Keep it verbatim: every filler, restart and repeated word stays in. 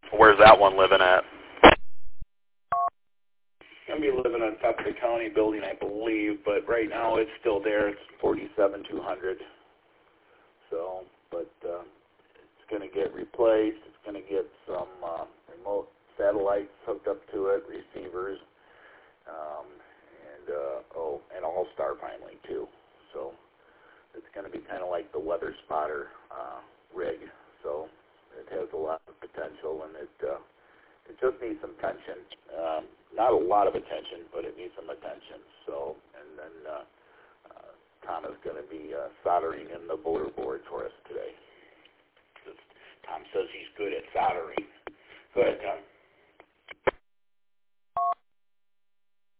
Where's that one living at? Going to be living on top of the county building, I believe, but right now it's still there. It's forty-seven two hundred. So, but uh, it's going to get replaced. It's going to get some uh, remote satellites hooked up to it, receivers, um, and uh, oh, and All-Star finally too. So it's going to be kind of like the weather spotter uh, rig. So it has a lot of potential, and it uh, it just needs some attention. Um, not a lot of attention, but it needs some attention. So, and then uh, uh, Tom is going to be uh, soldering in the motor board for us today. Tom says he's good at soldering. Go ahead, Tom.